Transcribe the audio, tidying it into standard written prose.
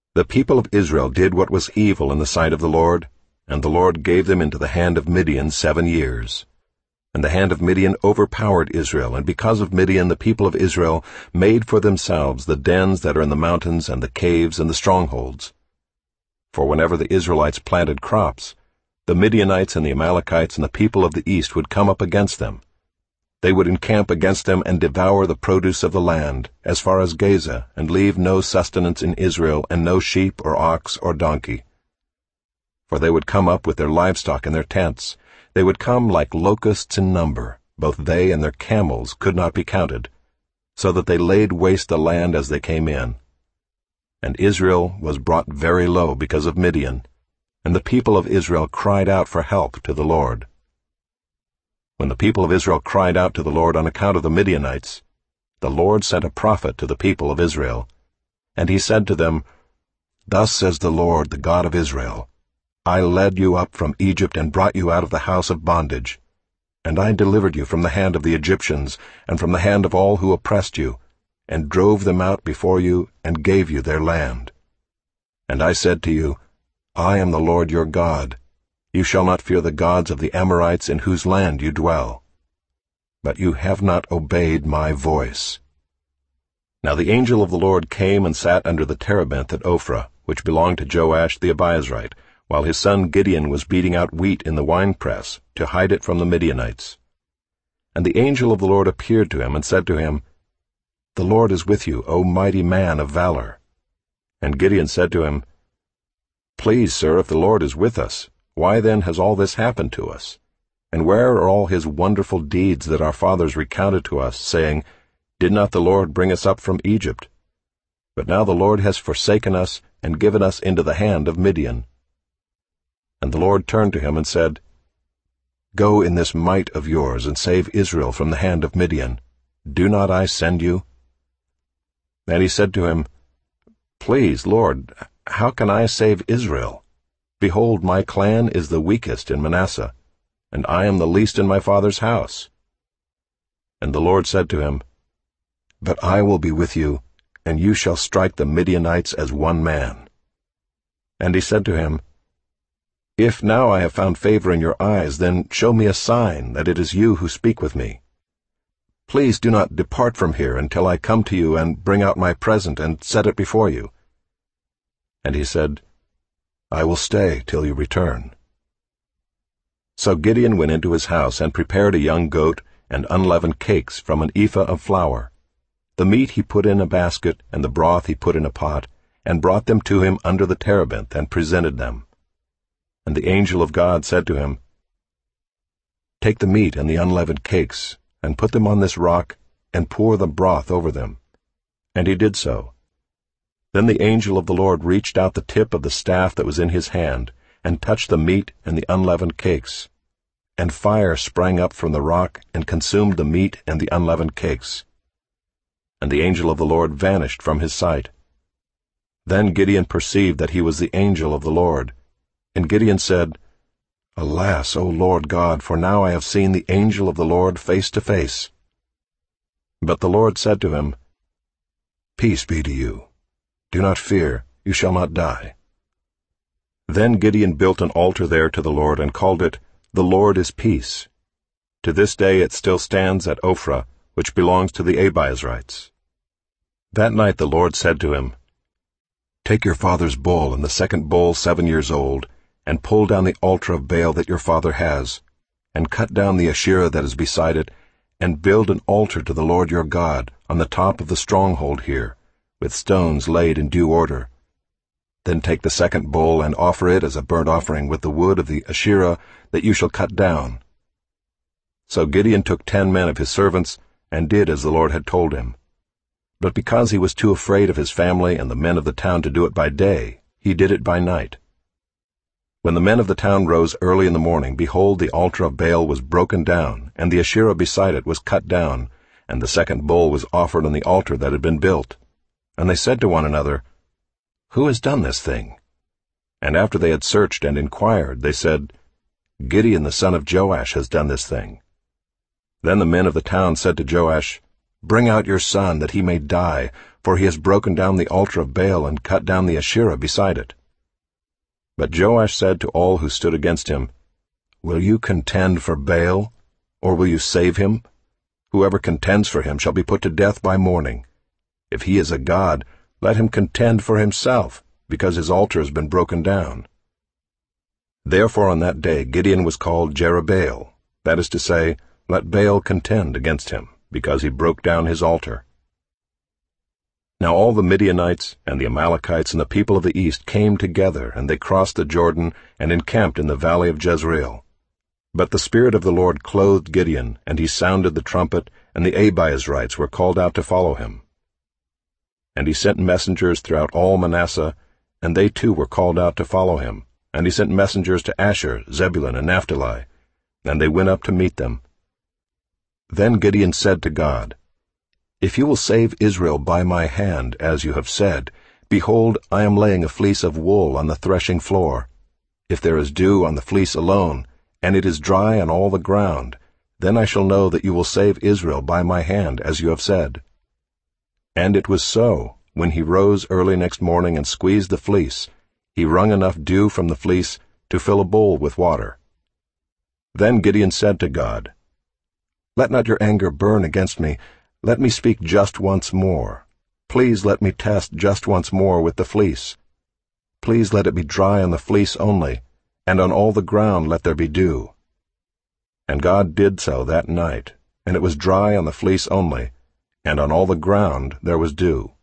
The people of Israel did what was evil in the sight of the Lord, and the Lord gave them into the hand of Midian 7 years. And the hand of Midian overpowered Israel, and because of Midian the people of Israel made for themselves the dens that are in the mountains and the caves and the strongholds. For whenever the Israelites planted crops, the Midianites and the Amalekites and the people of the east would come up against them. They would encamp against them and devour the produce of the land, as far as Gaza, and leave no sustenance in Israel, and no sheep or ox or donkey. For they would come up with their livestock in their tents. They would come like locusts in number, both they and their camels could not be counted, so that they laid waste the land as they came in. And Israel was brought very low because of Midian, and the people of Israel cried out for help to the Lord. When the people of Israel cried out to the Lord on account of the Midianites, the Lord sent a prophet to the people of Israel. And he said to them, Thus says the Lord, the God of Israel, I led you up from Egypt and brought you out of the house of bondage. And I delivered you from the hand of the Egyptians, and from the hand of all who oppressed you, and drove them out before you, and gave you their land. And I said to you, I am the Lord your God. You shall not fear the gods of the Amorites in whose land you dwell. But you have not obeyed my voice. Now the angel of the Lord came and sat under the terebinth at Ophrah, which belonged to Joash the Abiezrite, while his son Gideon was beating out wheat in the winepress, to hide it from the Midianites. And the angel of the Lord appeared to him and said to him, The Lord is with you, O mighty man of valor. And Gideon said to him, Please, sir, if the Lord is with us, why then has all this happened to us? And where are all his wonderful deeds that our fathers recounted to us, saying, Did not the Lord bring us up from Egypt? But now the Lord has forsaken us and given us into the hand of Midian. And the Lord turned to him and said, Go in this might of yours and save Israel from the hand of Midian. Do not I send you? And he said to him, Please, Lord, how can I save Israel? Behold, my clan is the weakest in Manasseh, and I am the least in my father's house. And the Lord said to him, But I will be with you, and you shall strike the Midianites as one man. And he said to him, If now I have found favor in your eyes, then show me a sign that it is you who speak with me. Please do not depart from here until I come to you and bring out my present and set it before you. And he said, I will stay till you return. So Gideon went into his house and prepared a young goat and unleavened cakes from an ephah of flour. The meat he put in a basket, and the broth he put in a pot, and brought them to him under the terebinth, and presented them. And the angel of God said to him, Take the meat and the unleavened cakes, and put them on this rock, and pour the broth over them. And he did so. Then the angel of the Lord reached out the tip of the staff that was in his hand, and touched the meat and the unleavened cakes. And fire sprang up from the rock, and consumed the meat and the unleavened cakes. And the angel of the Lord vanished from his sight. Then Gideon perceived that he was the angel of the Lord. And Gideon said, Alas, O Lord God, for now I have seen the angel of the Lord face to face. But the Lord said to him, Peace be to you. Do not fear, you shall not die. Then Gideon built an altar there to the Lord, and called it, The Lord is Peace. To this day it still stands at Ophrah, which belongs to the Abiezrites. That night the Lord said to him, Take your father's bull, and the second bull 7 years old, and pull down the altar of Baal that your father has, and cut down the Asherah that is beside it, and build an altar to the Lord your God on the top of the stronghold here, with stones laid in due order. Then take the second bull and offer it as a burnt offering with the wood of the Asherah that you shall cut down. So Gideon took 10 men of his servants, and did as the Lord had told him. But because he was too afraid of his family and the men of the town to do it by day, he did it by night. When the men of the town rose early in the morning, behold, the altar of Baal was broken down, and the Asherah beside it was cut down, and the second bull was offered on the altar that had been built. And they said to one another, Who has done this thing? And after they had searched and inquired, they said, Gideon the son of Joash has done this thing. Then the men of the town said to Joash, "Bring out your son, that he may die, for he has broken down the altar of Baal and cut down the Asherah beside it." But Joash said to all who stood against him, "Will you contend for Baal, or will you save him? Whoever contends for him shall be put to death by morning. If he is a god, let him contend for himself, because his altar has been broken down." Therefore on that day Gideon was called Jerubbaal, that is to say, let Baal contend against him, because he broke down his altar. Now all the Midianites and the Amalekites and the people of the east came together, and they crossed the Jordan and encamped in the valley of Jezreel. But the Spirit of the Lord clothed Gideon, and he sounded the trumpet, and the Abiezrites were called out to follow him. And he sent messengers throughout all Manasseh, and they too were called out to follow him. And he sent messengers to Asher, Zebulun, and Naphtali, and they went up to meet them. Then Gideon said to God, "If you will save Israel by my hand, as you have said, behold, I am laying a fleece of wool on the threshing floor. If there is dew on the fleece alone, and it is dry on all the ground, then I shall know that you will save Israel by my hand, as you have said." And it was so, when he rose early next morning and squeezed the fleece, he wrung enough dew from the fleece to fill a bowl with water. Then Gideon said to God, "Let not your anger burn against me. Let me speak just once more. Please let me test just once more with the fleece. Please let it be dry on the fleece only, and on all the ground let there be dew." And God did so that night, and it was dry on the fleece only, and on all the ground there was dew.